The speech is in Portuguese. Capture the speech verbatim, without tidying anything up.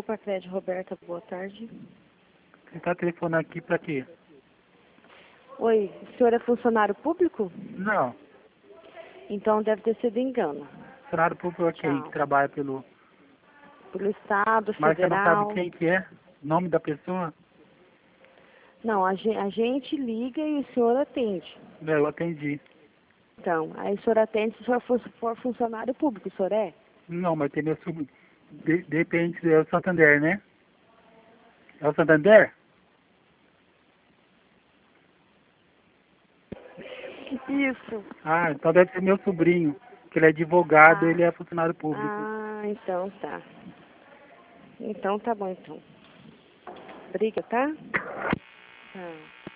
Copa Crédito, Roberta, boa tarde. Você está telefonando aqui para quê? Oi, o senhor é funcionário público? Não, Então deve ter sido engano. funcionário público aqui Tchau. que trabalha pelo... Pelo Estado, Mas você não sabe Federal. quem que é? Nome da pessoa? Não, a gente, a gente liga e o senhor atende. Não, eu atendi. Então, aí o senhor atende se o senhor for, for funcionário público, o senhor é? Não, mas tem meu sub... De, depende, é o Santander, né? É o Santander? Isso. Ah, então deve ser meu sobrinho, que ele é advogado, Ah, ele é funcionário público. ah, então tá. Então tá bom, então. Briga, tá? Tá.